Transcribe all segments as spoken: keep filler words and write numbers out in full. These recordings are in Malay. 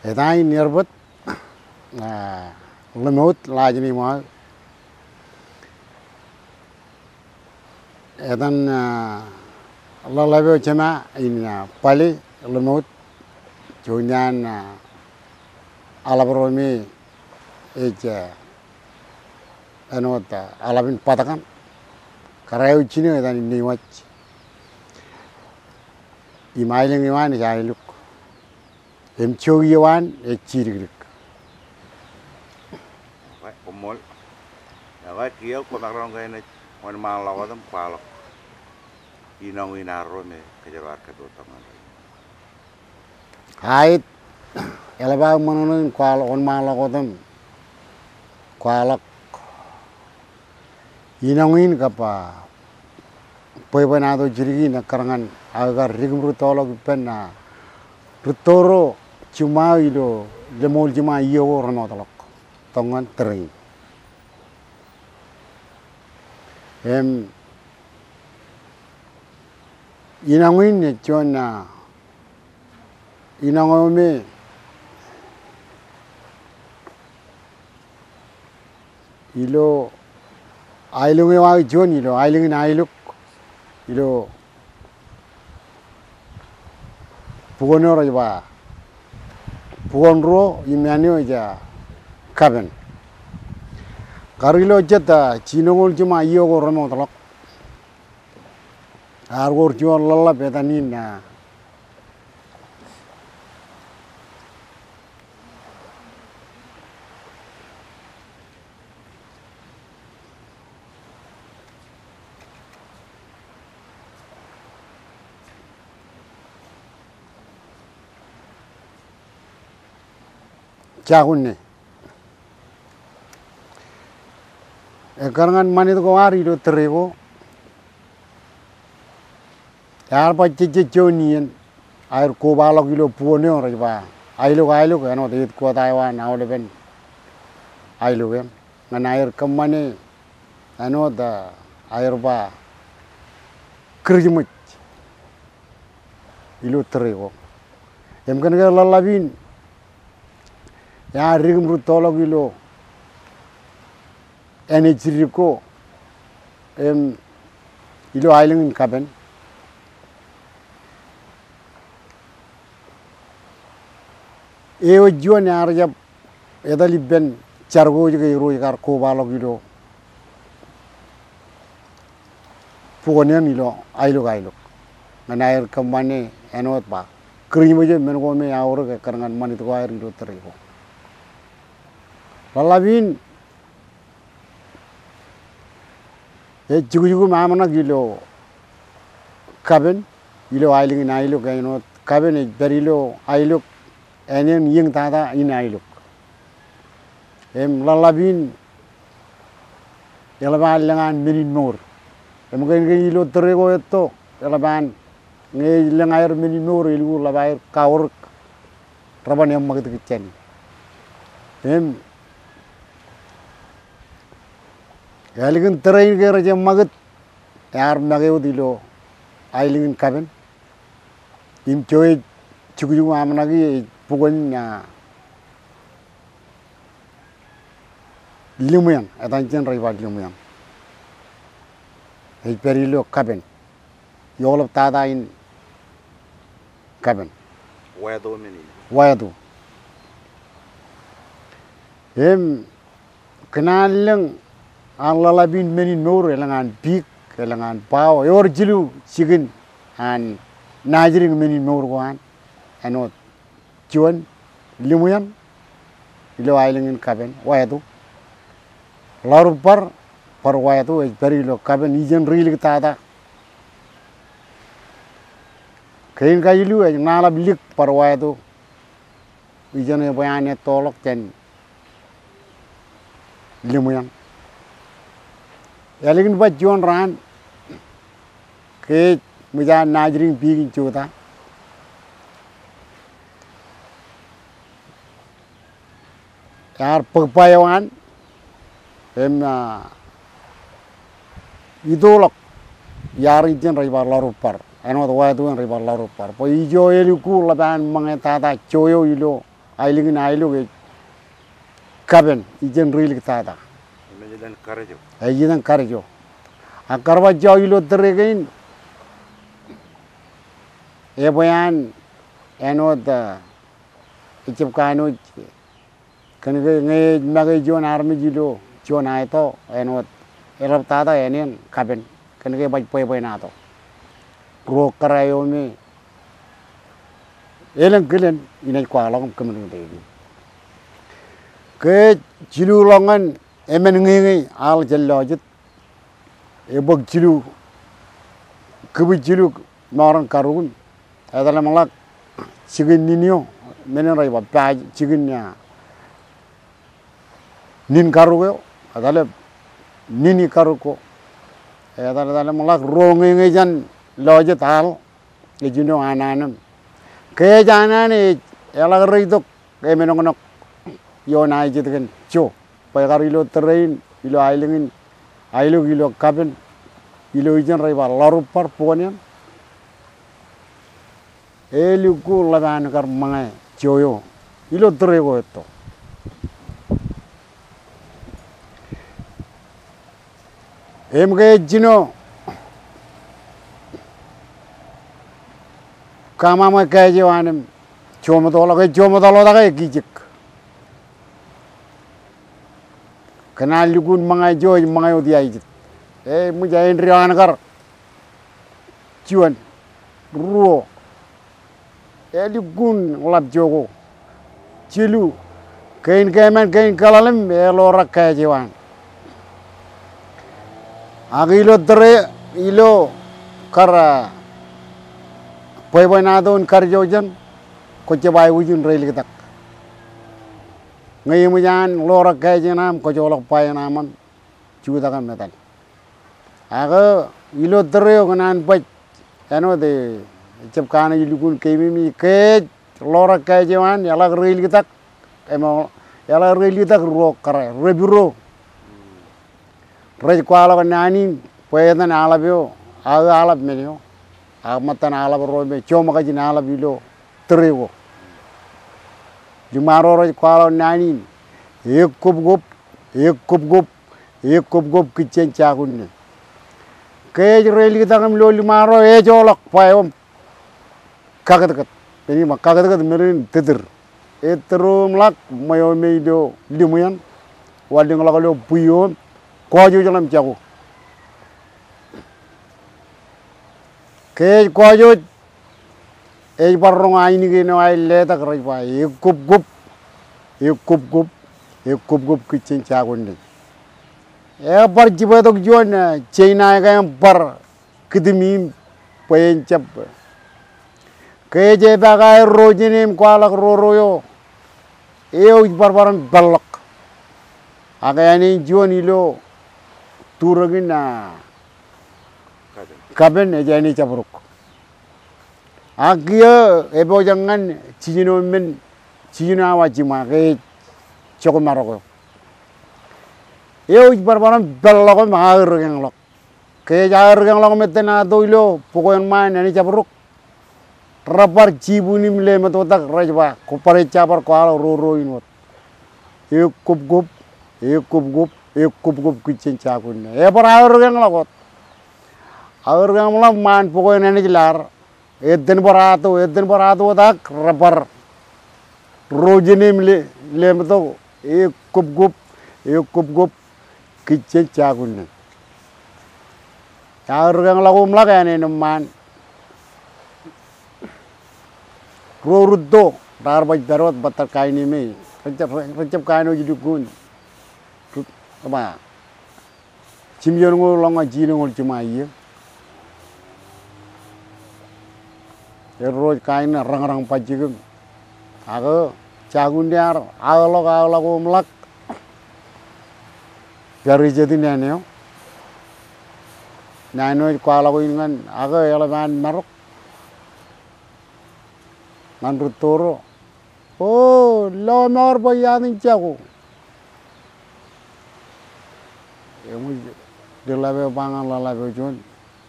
Etai nearbut lemut lajni mal etan lalabe chama in pali lemut junyan alabromi eja anota alabin patakan karayu chini etan niwach imailing iwan jailuk em chogiwan e chirigrik Vậy, cũng muốn là vậy kia của bác rong cái này còn mang lao tâm qua lo inong inaro me kejabat kedua tangan hait elaba manun kwal on mala kodam kwalak inongin kapa poibanado jirigi na karangan agar rigmru tolok penna rutoro cuma ilo lemol cuma iyo rono tolok tongan tering em inangin ne chona inangome ilo ailunge wa jon ilo ailunge na ailuk ilo pugonoro ba pugonro imyanio ja kaben karilo jeta chinongol cuma iyo go romo tolok argor jual lala betanin na Cahunne,ekarangan mani tu kawari do terego, yar pakai ceconian, air kobalok ilo puone orang japa, ailo ailo kan, orang itu kuat Taiwan, awal depan, ailo kan, ngan air kemana, anu ada air ba, kerjimut, ilo terego, emkan ke lalabin. Ya rigmru tolok ilo ene chiriko em ilo ailing kaben ewo juan arjab edali ben chargo jige ro ikar ko balok ilo pugonen ilo ailo ailo nganair kamane enot ba krimo je men ko me awro ke karangan mani to air ilo teriko lalabin e jugu jugu mamana gilo kaben ilo ailing na ilo kaino kaben e berilo ailuk enen ying tada in ailuk em lalabin elaban lengan menin mor em gen gen ilo terego eto elaban nge lengair menin mor ilu labair kaur raban em magit kitchen em Elegant terrain ke raja magat, yar mageu dilo, ailing kaben, im coy cukuju amanagi pugon ya lumian, atanjen rival lumian, hei perilo kaben, yolop tada in kaben, wado meni wado, em kenalang an lalabin menin nor elangan pik elangan pau yor jilu sigin an najiring menin nor wan anot cuan limuyan ilo ailingin kaben wayatu laru par par wayatu e perilo kaben ijen rilik tada kain kajilu e nalab lik par wayatu ijen e bayane tolok ten limuyan Elegant ba John Ran ke muja najiring pigin chuta yar pagpayawan em idolok yar ijen ribar larupar eno to wa tu ribar larupar po ijo eliku laban mangeta ta choyo ilo ailingin ailu ke kaben ijen ril tada Ini jadi kerja. ajidan karjo akarwa jaw ilo terregain e bayan enod ichip kanu kan nge magai jon army jilo jon ai to enod elap tada enen kaben kan ke baj poy poy na to ro karayo me elen gelen inai kwa long kemen de ke jilu longan emen ngi al jello jit e bog jilu kubi jilu noran karun adala malak sigin ninyo menen rai ba pa sigin nya nin karugo adala nini karuko adala adala malak rongi ngi jan loje tal e jino ananam ke janane ela rai dok ke menonok yo nai jit kan cho pa garilo terrain ilo ailingin ailu ilo kaben ilo ijan rai ba laru par ponian elu ku laban kar mangai choyo ilo terego eto em ge jino kama ma ka jiwanem chomo dolo ge chomo dolo da ge gijik kenal lugun mangai joy mangai odi ai eh mujain rian kar ciwan ruo eh lugun lab jogo cilu kain kemen kain kalalem eh lora ka jiwan agilo tere ilo kara poy poy na don kar jojan ko cebai wujun rail kitak ngai mujan lora ka jinam ko jolok pay naman cuda kan metal aga ilo tere kanan paj eno de cep kana ilugun kemi mi ke lora ka jiwan yala rail kitak emo yala rail kitak ro kara rebiro rej kwala nani poy na alabyo aga alab menyo amatan alab ro me choma ka jina alab ilo terego jumaro rej kwala nani ek kup gup ek kup gup ek kup gup kitchen chagun ke rel kita ngam lo limaro e jolok payom kagat kat ini mak kagat kat merin teter e terum lak mayo meido limuyan wading lak lo puyon ko ju jalam jago ke ko ju e barrong aini ge no ai le tak rai pa e kup gup e kup gup e kup gup kitchen chagun ni e bar jiba dok jon china ga bar kidmi payen chap ke je ba ga rojinim kwalak ro ro yo e o bar baran balak aga yani jon ilo turagina kaben e jani chabruk agia e bo jangan cino men cino awajima ke chokomaro eu barbaran bello maher yang lok ke jar yang lok metena doilo pokoyan man ani chabruk rapar jibuni mle meto tak rajba ko pare chabar ko alo ro ro inot e kup gup e kup gup e kup gup kitchen chakun e par aur yang lok aur yang lok man pokoyan ani lar eden barato eden barato tak rapar rojini mle le meto e kup gup e kup gup kitchen chagun aur yang lagum lagane man ro ruddo dar baj darot batar kaini me recep recep kaino jidukun apa cimyon ngol longa jino ngol cuma iya ero kaina rang rang pajigum aga chagun diar aglo aglo gumlak gari jadi nene nano kuala ko ingan aga yala man marok man rutoro oh lo nor bayanin chago emu de labe bangan la labe jon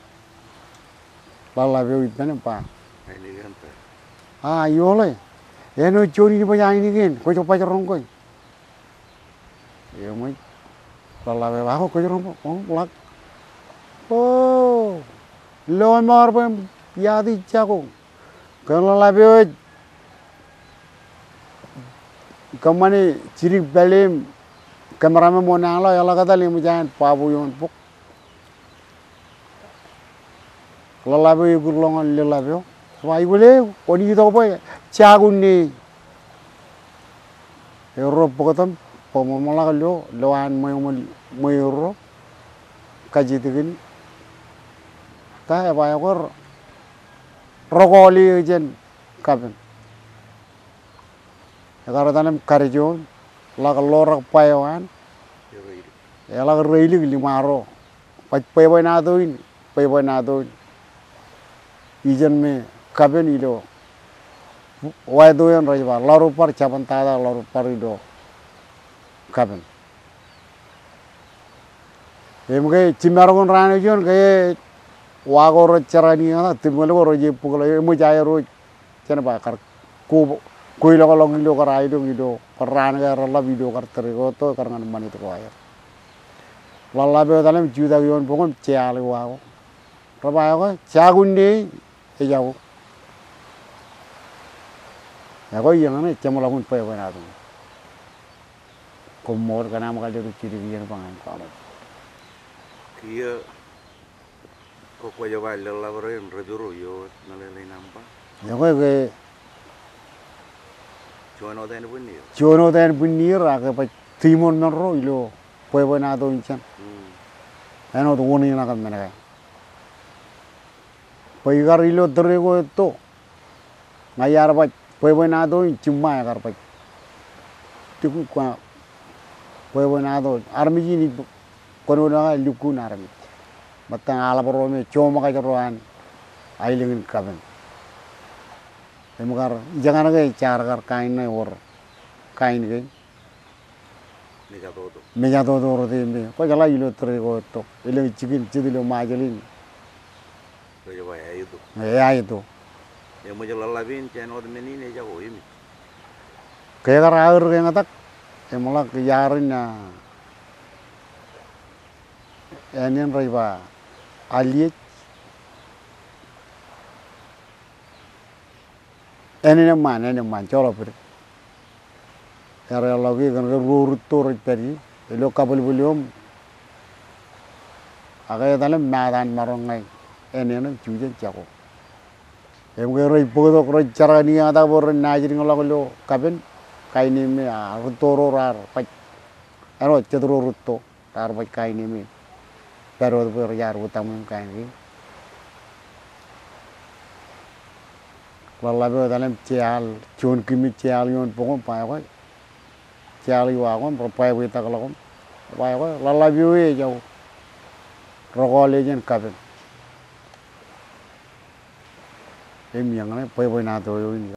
la labe itane pa Ini kan. ah yole eno choni ni pa ini gen ko cho pa rong ko yo mo la be ba ko rong ko lak oh lo mar pa ya di cha ko kalau la be kamane cirik belim kameramen mo nang la yala kata limu jangan pabu yon puk lalabe gurlongan lalabe wai boleh oni to boy chagun ni euro pokotam pomomala lo loan moy moy euro kaji tigin ta ba yor rogoli jen kaben agar tanam karjo lag lorak payawan ya lag reili limaro pai pai boy na doin pai boy na doin ijan me kaben ido wai doyan rajba laru par caban tada laru par ido kaben emge cimargon rane jon ke wagoro carani na timgole goro je pugolo emu jayro cene ba kar ku koi lo lo gido kar aido gido peran ga rala video kar terigo to karangan mani to ya lalla be dalam juda yon pokon cial wa raba ko cagunde e jago ya ko yang ne cemola pun pe wa na to ko mor kana ma ka de ciri yen pangan palo kia ko ko ya ba la bro en rejuro yo na le le nampa ya ko ke Jono den bunni. Jono den bunni ra ke pa timon men ro ilo poi poi na do inchan. Eno to woni na ka men ka. Poi gar ilo dre go to. Ngayar pa poi poi na do chimma ya gar pa. Tiku kwa poi poi na do armi ji ni kono na luku na armi. Matang ala bro me choma ka roan ailingin kaben. Emugar jangan lagi cara kar kain na or kain ke Meja todo. meja todo roti me ko jala ilo tre go to ile chikin chidilo majalin Rejo ba ya itu. ya itu Ya mo jala labin chen od menine jago imi. kaya kar air ke ngatak emula ke yarin na enen raiba aliet ene ne man ene man cholo pir era lagi kan ke ruru tor peri elo kabel bulium aga dalam madan marongai ene ne juje jago em ke roi bodo roi cara ni ada bor najri ngolo lo kaben kaini me a toro rar pa ero chedro rutto tar pa kaini me pero ber yar utam kaini lalla be dalam cial chon kimi cial yon pokon pa ko cial wa ko pro pa we ta ko pa ko lalla be we jaw rogole jen kaben em yang ne pa we na to yo